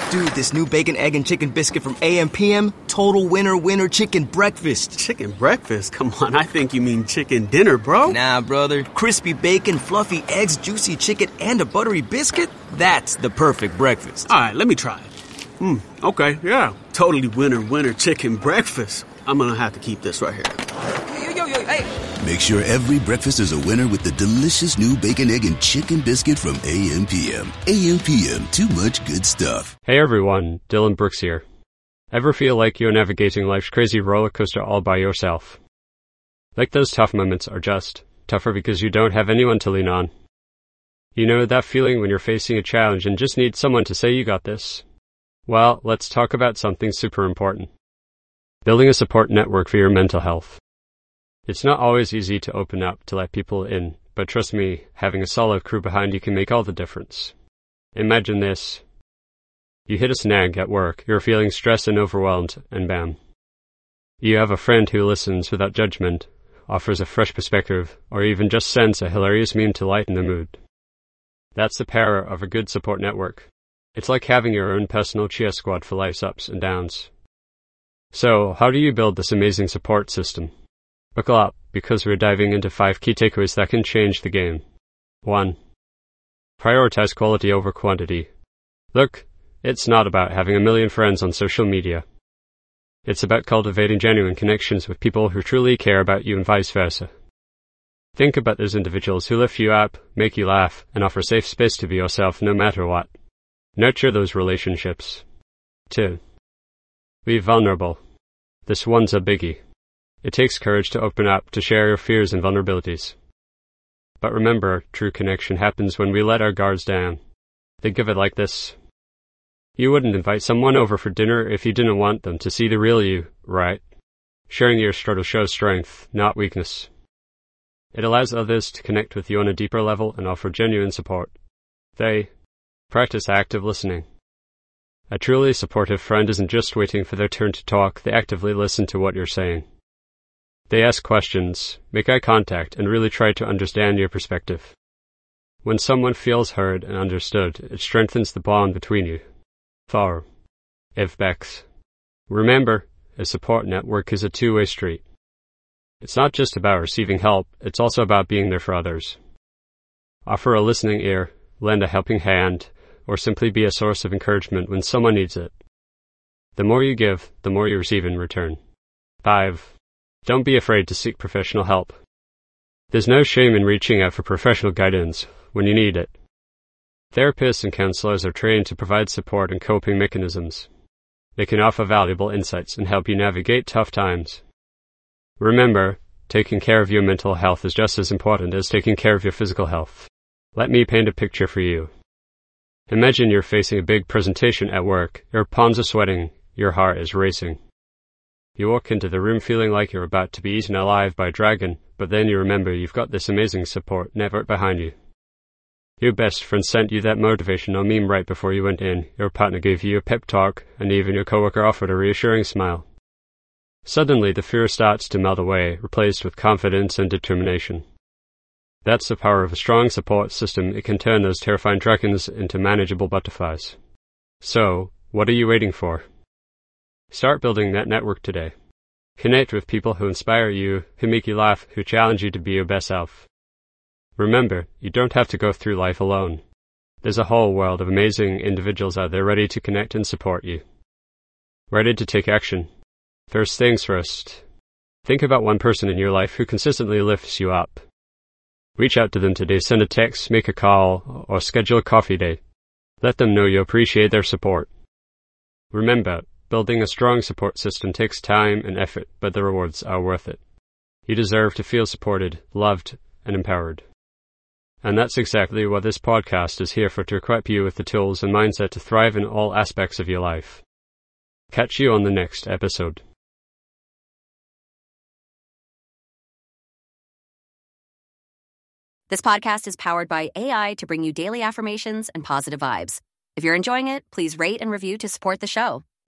Dude, this new bacon, egg, and chicken biscuit from AM/PM, total winner chicken breakfast. Chicken breakfast? Come on, I think you mean chicken dinner, bro. Nah, brother. Crispy bacon, fluffy eggs, juicy chicken, and a buttery biscuit? That's the perfect breakfast. All right, let me try it. Okay, yeah. Totally winner chicken breakfast. I'm gonna have to keep this right here. Hey. Make sure every breakfast is a winner with the delicious new bacon, egg, and chicken biscuit from AM/PM. AM/PM, too much good stuff. Hey everyone, Dylan Brooks here. Ever feel like you're navigating life's crazy roller coaster all by yourself? Like those tough moments are just tougher because you don't have anyone to lean on. You know that feeling when you're facing a challenge and just need someone to say you got this? Well, let's talk about something super important. Building a support network for your mental health. It's not always easy to open up to let people in, but trust me, having a solid crew behind you can make all the difference. Imagine this. You hit a snag at work, you're feeling stressed and overwhelmed, and bam. You have a friend who listens without judgment, offers a fresh perspective, or even just sends a hilarious meme to lighten the mood. That's the power of a good support network. It's like having your own personal cheer squad for life's ups and downs. So, how do you build this amazing support system? Buckle up, because we're diving into 5 key takeaways that can change the game. 1. Prioritize quality over quantity. Look, it's not about having a million friends on social media. It's about cultivating genuine connections with people who truly care about you and vice versa. Think about those individuals who lift you up, make you laugh, and offer safe space to be yourself no matter what. Nurture those relationships. 2. Be vulnerable. This one's a biggie. It takes courage to open up, to share your fears and vulnerabilities. But remember, true connection happens when we let our guards down. Think of it like this. You wouldn't invite someone over for dinner if you didn't want them to see the real you, right? Sharing your struggle shows strength, not weakness. It allows others to connect with you on a deeper level and offer genuine support. They practice active listening. A truly supportive friend isn't just waiting for their turn to talk, they actively listen to what you're saying. They ask questions, make eye contact, and really try to understand your perspective. When someone feels heard and understood, it strengthens the bond between you. 4. Give back. Remember, a support network is a two-way street. It's not just about receiving help, it's also about being there for others. Offer a listening ear, lend a helping hand, or simply be a source of encouragement when someone needs it. The more you give, the more you receive in return. 5. Don't be afraid to seek professional help. There's no shame in reaching out for professional guidance when you need it. Therapists and counselors are trained to provide support and coping mechanisms. They can offer valuable insights and help you navigate tough times. Remember, taking care of your mental health is just as important as taking care of your physical health. Let me paint a picture for you. Imagine you're facing a big presentation at work. Your palms are sweating, your heart is racing. You walk into the room feeling like you're about to be eaten alive by a dragon, but then you remember you've got this amazing support network behind you. Your best friend sent you that motivational meme right before you went in, your partner gave you a pep talk, and even your coworker offered a reassuring smile. Suddenly the fear starts to melt away, replaced with confidence and determination. That's the power of a strong support system. It can turn those terrifying dragons into manageable butterflies. So, what are you waiting for? Start building that network today. Connect with people who inspire you, who make you laugh, who challenge you to be your best self. Remember, you don't have to go through life alone. There's a whole world of amazing individuals out there ready to connect and support you. Ready to take action. First things first. Think about one person in your life who consistently lifts you up. Reach out to them today, send a text, make a call, or schedule a coffee date. Let them know you appreciate their support. Remember, building a strong support system takes time and effort, but the rewards are worth it. You deserve to feel supported, loved, and empowered. And that's exactly what this podcast is here for, to equip you with the tools and mindset to thrive in all aspects of your life. Catch you on the next episode. This podcast is powered by AI to bring you daily affirmations and positive vibes. If you're enjoying it, please rate and review to support the show.